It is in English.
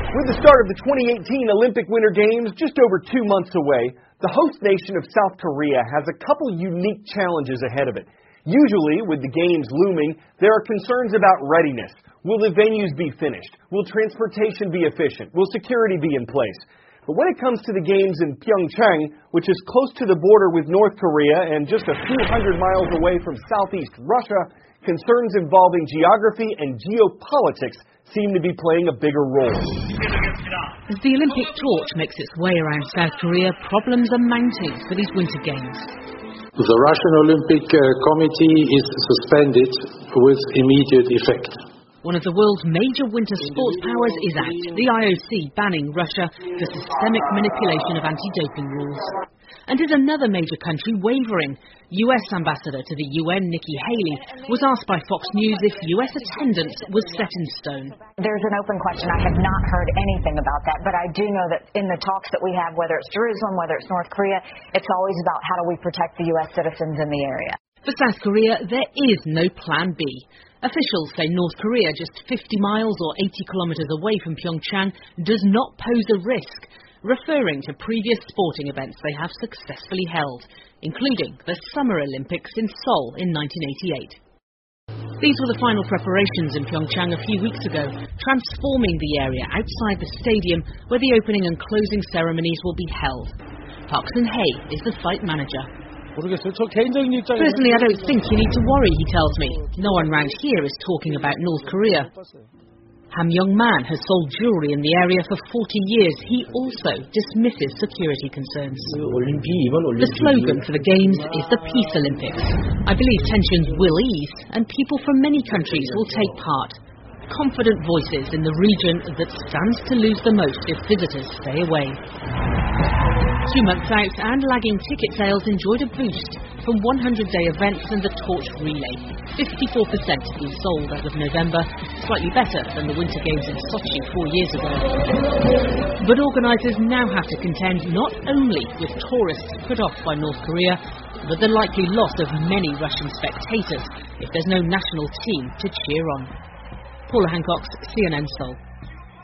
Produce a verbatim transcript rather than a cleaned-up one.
With the start of the twenty eighteen Olympic Winter Games just over two months away, the host nation of South Korea has a couple unique challenges ahead of it. Usually, with the Games looming, there are concerns about readiness. Will the venues be finished? Will transportation be efficient? Will security be in place? But when it comes to the Games in Pyeongchang, which is close to the border with North Korea and just a few hundred miles away from southeast Russia, concerns involving geography and geopolitics seem to be playing a bigger role. As the Olympic torch makes its way around South Korea, problems are mounting for these Winter Games. The Russian Olympic uh, Committee is suspended with immediate effect. One of the world's major winter sports powers is out, the I O C banning Russia for systemic manipulation of anti-doping rules. And is another major country wavering? U S Ambassador to the U N, Nikki Haley, was asked by Fox News if U S attendance was set in stone. There's an open question. I have not heard anything about that, but I do know that in the talks that we have, whether it's Jerusalem, whether it's North Korea, it's always about how do we protect the U S citizens in the area. For South Korea, there is no plan B. Officials say North Korea, just fifty miles or eighty kilometres away from Pyeongchang, does not pose a risk, referring to previous sporting events they have successfully held, including the Summer Olympics in Seoul in nineteen eighty-eight. These were the final preparations in Pyeongchang a few weeks ago, transforming the area outside the stadium where the opening and closing ceremonies will be held. Park Sun-hye is the site manager. Personally, I don't think you need to worry, he tells me. No one round here is talking about North Korea. Ham Young-man has sold jewellery in the area for forty years. He also dismisses security concerns. The slogan for the Games is the Peace Olympics. I believe tensions will ease and people from many countries will take part. Confident voices in the region that stands to lose the most if visitors stay away. Two months out and lagging ticket sales enjoyed a boost from one hundred day events and the torch relay. fifty-four percent have been sold as of November, slightly better than the Winter Games in Sochi four years ago. But organisers now have to contend not only with tourists put off by North Korea, but the likely loss of many Russian spectators if there's no national team to cheer on. Paula Hancock, C N N Seoul.